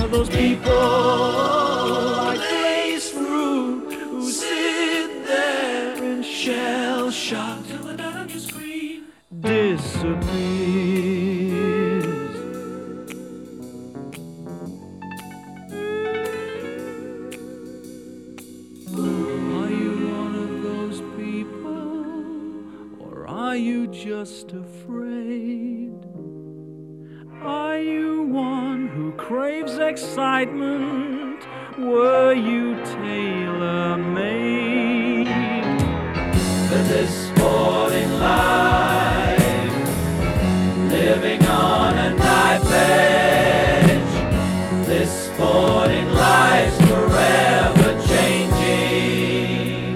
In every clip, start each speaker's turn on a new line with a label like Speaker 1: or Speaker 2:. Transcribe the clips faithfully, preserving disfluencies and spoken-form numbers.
Speaker 1: of those people like Grace Fu who sit there in shell shock till the dot on your screen disappears. Are you one of those people, or are you just afraid? Are you one who craves excitement? Were you tailor-made for this sporting life? Living on a knife edge, this sporting life's forever changing.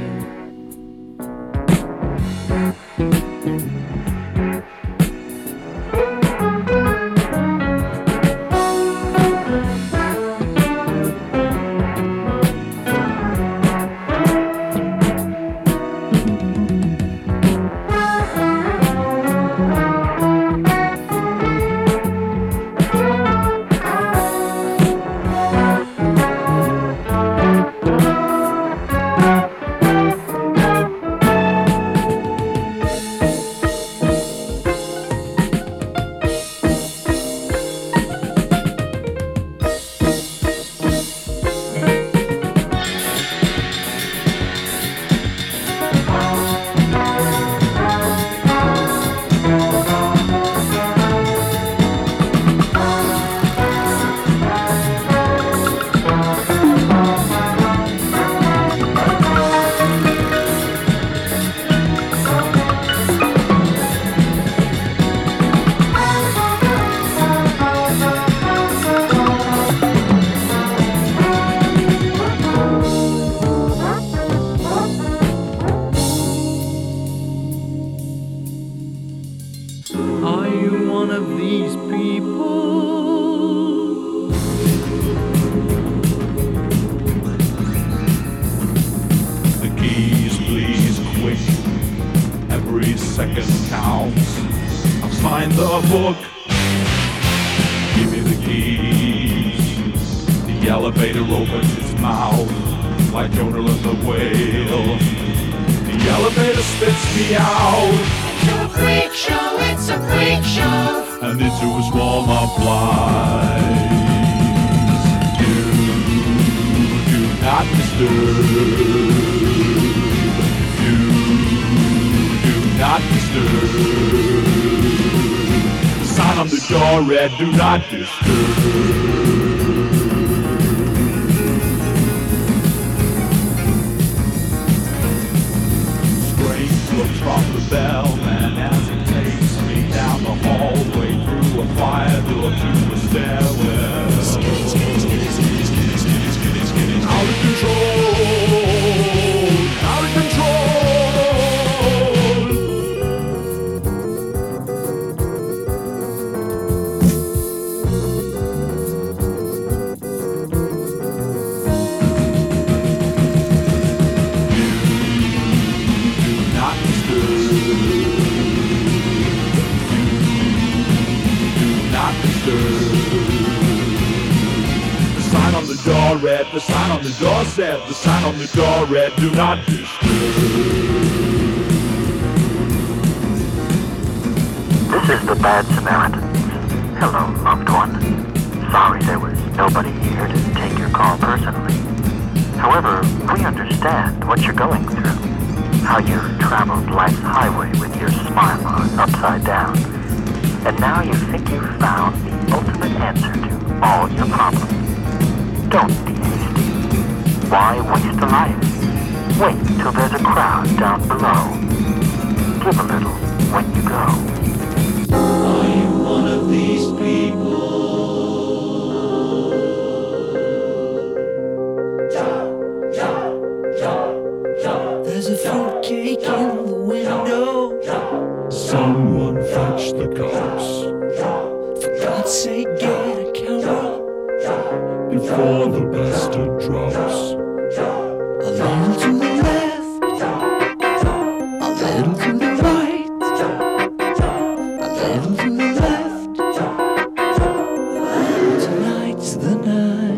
Speaker 1: Are you one of these people?
Speaker 2: The keys, please, quick. Every second counts. I'll sign the book. Give me the keys. The elevator opens its mouth like Jonah the whale. The elevator spits me out.
Speaker 3: It's a freak show, it's a freak show.
Speaker 2: And into a swarm of flies. Do, do not disturb. Do, do not disturb. The sign on the door read, do not disturb. Looks from the bellman as it takes me down the hallway through a fire door to a stairwell.
Speaker 3: Skinny, skinny, skinny, skinny, skinny, skinny, skinny, skinny.
Speaker 2: Out of control, out of control. The sign on the door read, the sign on the door said, the sign on the door read, do not disturb.
Speaker 4: This is the Bad Samaritans. Hello, loved one. Sorry there was nobody here to take your call personally. However, we understand what you're going through. How you've traveled life's highway with your smile on upside down. And now you think you've found the ultimate answer to all your problems. Don't be hasty. Why waste a life? Wait till there's a crowd down below. Give a little when you go.
Speaker 1: Are you one of these people? There's a fruitcake in the window.
Speaker 2: Someone fetch the cops.
Speaker 1: For God's sake, get a camera
Speaker 2: before the bastard drops.
Speaker 1: A little to the left, a little to the right, a little to the left. Tonight's the night.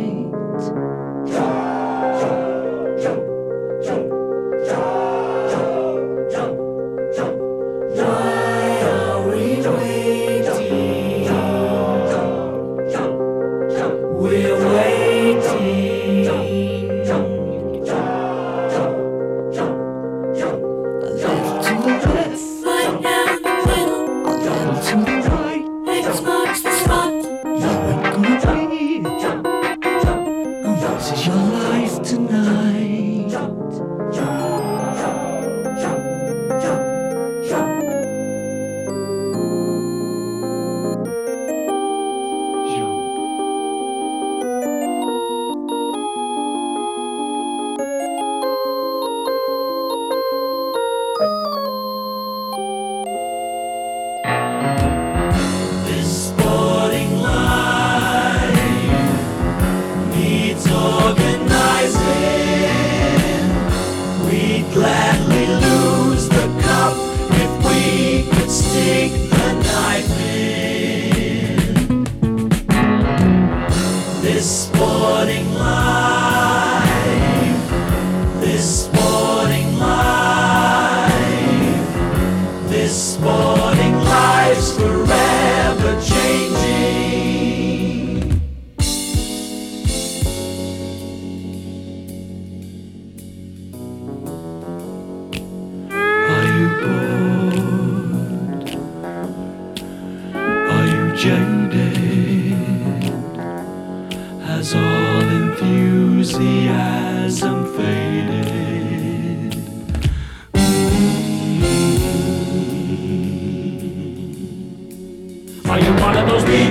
Speaker 1: jaded? Has all enthusiasm faded? Mm-hmm. Are you one of those people?